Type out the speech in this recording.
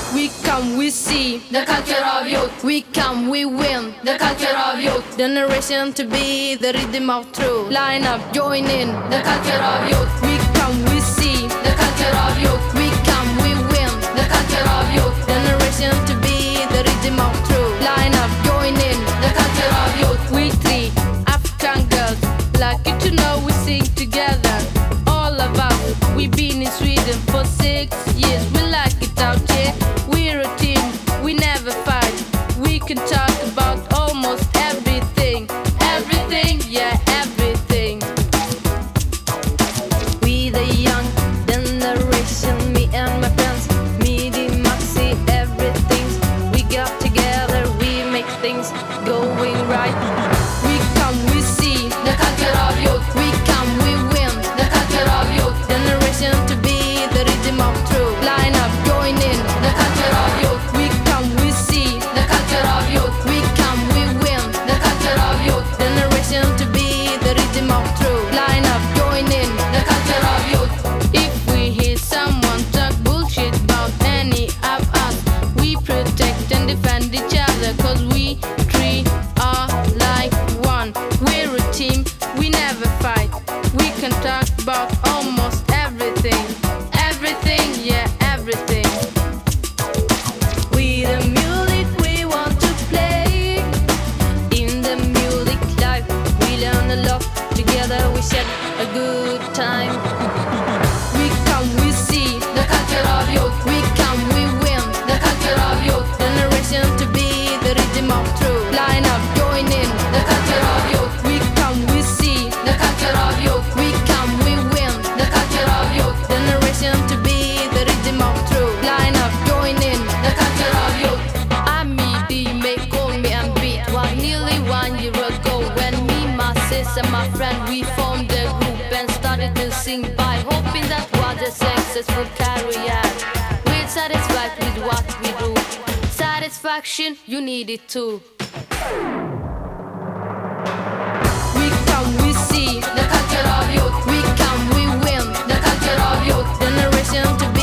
We come, we see the culture of youth. We come, we win The culture of youth. generation to be the rhythm of truth. Line up, join in The culture of youth. We come, we see The culture of youth. We come, we win The culture of youth. generation to be the rhythm of truth. Line up, join in The culture of youth. We three African girls, lucky to know we sing together. All of us, we've been in Sweden for 6 years. We like it out here. We're a team, we never fight. We can talk about almost everything. Everything, yeah, everything. We the young generation, me and my friends, me, the Maxi, everything. We got together, we make things going right. We come, we see The culture of youth. we come, we win The culture of youth. generation to be the rhythm of truth. Line up, join in The culture of youth. We come, we see The culture of youth. we come, we win The culture of youth. generation to be the rhythm of truth. Line up, join in The culture of youth. If we hear someone talk bullshit about any of us, we protect and defend each other, cause we three are like one. We're a team, we never fight. We can talk about almost everything. Everything, yeah, everything. We the music we want to play. In the music life, we learn a lot. Together we share a good time. We come, we see The culture of youth. we come, we win The culture of youth. generation to be the rhythm of truth. Line up, join in The culture of youth. We come, we see The culture of youth. we come, we win The culture of youth. generation to be the rhythm of truth. Line up, join in The culture of youth. I'm me, D, may call me and beat. Was nearly 1 year ago when me, my sis and my friend, we formed a group and started to sing by hoping that was a successful career. We're satisfied with what we do. Satisfaction, you need it too. We come, we see The culture of youth. we come, we win The culture of youth. generation to